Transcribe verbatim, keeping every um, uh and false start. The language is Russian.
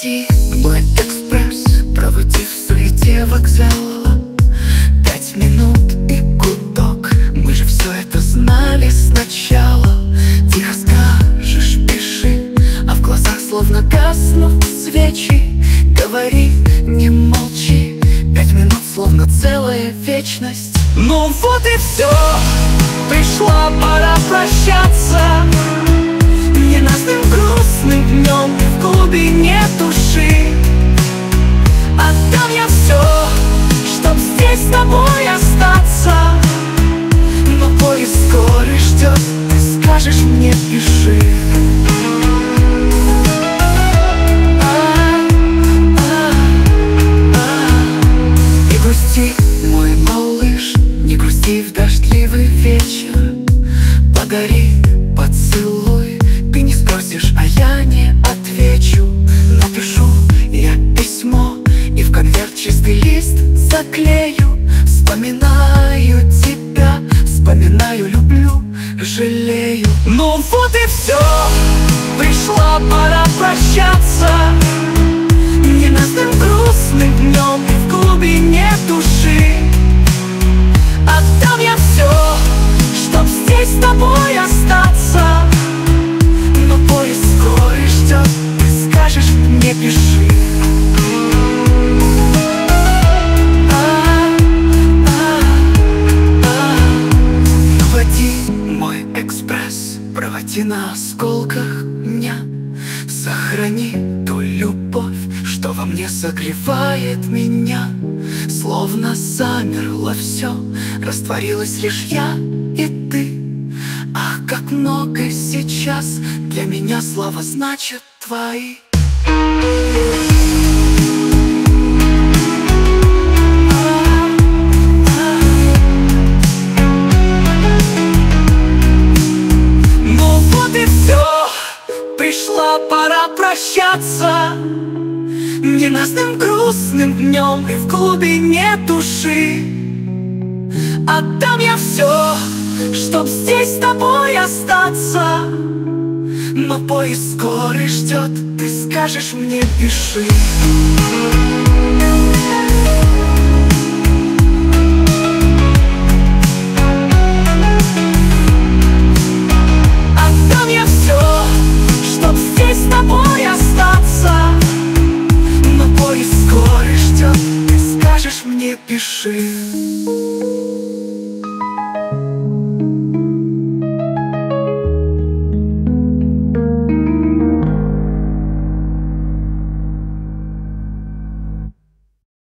Грусти мой экспресс, проводив в суете вокзала. Пять минут и гудок, мы же все это знали сначала. Тихо скажешь, пиши, а в глазах словно гаснут свечи. Говори, не молчи, пять минут словно целая вечность. Ну вот и все, пришла пора прощаться ненастным грустным днем в глубине души. Отдам я все, чтоб здесь с тобой остаться, но поезд скорый ждет, ты скажешь мне, пиши. Не грусти, мой малыш, не грусти в дождливый вечер. Подари поцелуй, ты не спросишь, а я не отвечу. Напишу я письмо и в конверт чистый лист заклею. Вспоминаю тебя, вспоминаю, люблю, жалею. Ну вот и все, пришла пора прощаться ненастным грустным днем в глубине души. Отдам я все, чтоб здесь с тобой остаться, но поезд скорый ждет, ты скажешь мне, пиши. Проводи мой экспресс, проводи на осколках дня. Сохрани ту любовь, что во мне согревает меня. Словно замерло все, растворилась лишь я и ты. Ах, как много сейчас для меня слова значат твои. Ну вот и все, пришла пора прощаться ненастным грустным днем и в глубине души. Отдам я все, чтоб здесь с тобой остаться, но поезд скорый ждет, ты скажешь мне, пиши. Отдам я все, чтоб здесь с тобой остаться, но поезд скорый ждет, ты скажешь мне, пиши.